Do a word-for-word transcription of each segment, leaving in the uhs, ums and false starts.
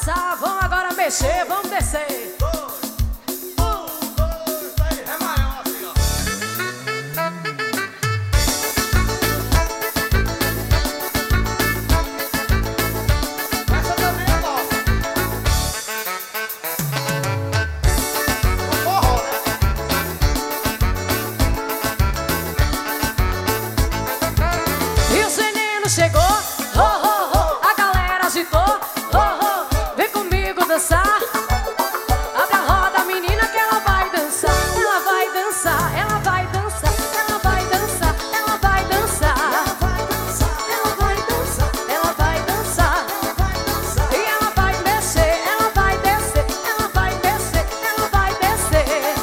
dançar, vamos agora mexer, vamos descer. Um, dois, três, é maior assim, ó. Essa também é nossa. O forró, né? E os meninos chegou, oh, oh, oh, a galera agitou, oh, oh, vem comigo dançar. Abre a roda, menina, que ela vai dançar. Ela vai dançar, ela vai dançar, ela vai dançar, ela vai dançar. Ela vai dançar, ela vai dançar, ela vai dançar. E ela vai descer, ela vai descer, ela vai descer, ela vai descer.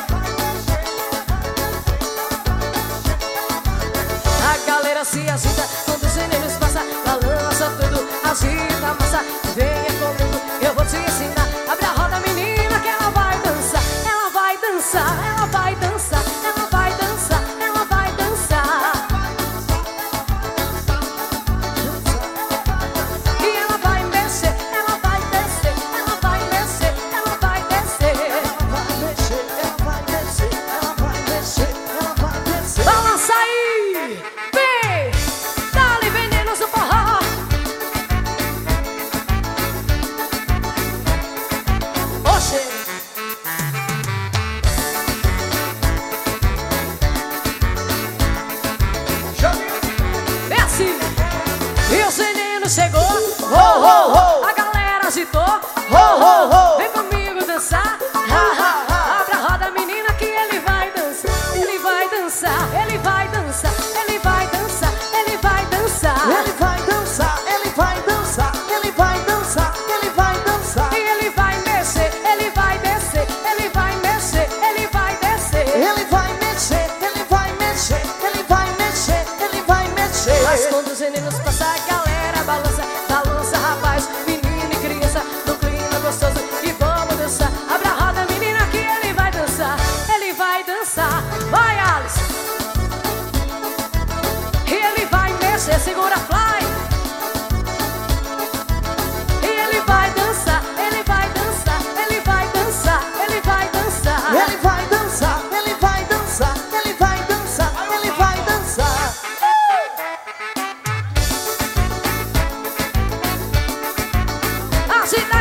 A galera se agita quando os meninos passam, balança tudo, agita a massa. Venha comigo, eu vou te ensinar. Abre a roda, menina, que ela vai dançar. Ela vai dançar, ela vai dançar, ela vai dançar, ela vai dançar. E ela vai mexer, ela vai descer, ela vai descer, ela vai descer. Ela vai mexer, ela vai descer, ela vai descer, ela vai descer. Balança aí, vem, dá-lhe venenos do forró. Oxê. Desce. E os meninos chegou, oh, oh, oh, a galera agitou, oh, oh, oh, vem comigo dançar, ha, ha, ha. Abre a roda, menina, que ele vai dançar. Ele vai dançar, ele vai dançar, ele vai dançar, ele vai dançar. Ele vai dançar, ele vai dançar, ele vai dançar, ele vai dançar. E ele vai mexer, ele vai descer, ele vai mexer, ele vai descer. Ele vai mexer, ele vai mexer, ele vai mexer, ele vai mexer. Mas quando os meninos passam, a galera balança, balança, rapaz, menino e criança, no clima gostoso, e vamos dançar. Abre a roda, menina, que ele vai dançar, ele vai dançar. Vai, Alice. E ele vai mexer, segura fly. E ele vai dançar, ele vai dançar, ele vai dançar, ele vai dançar. Ele vai dançar, ele vai dançar, ele vai dançar, ele vai dançar. Agita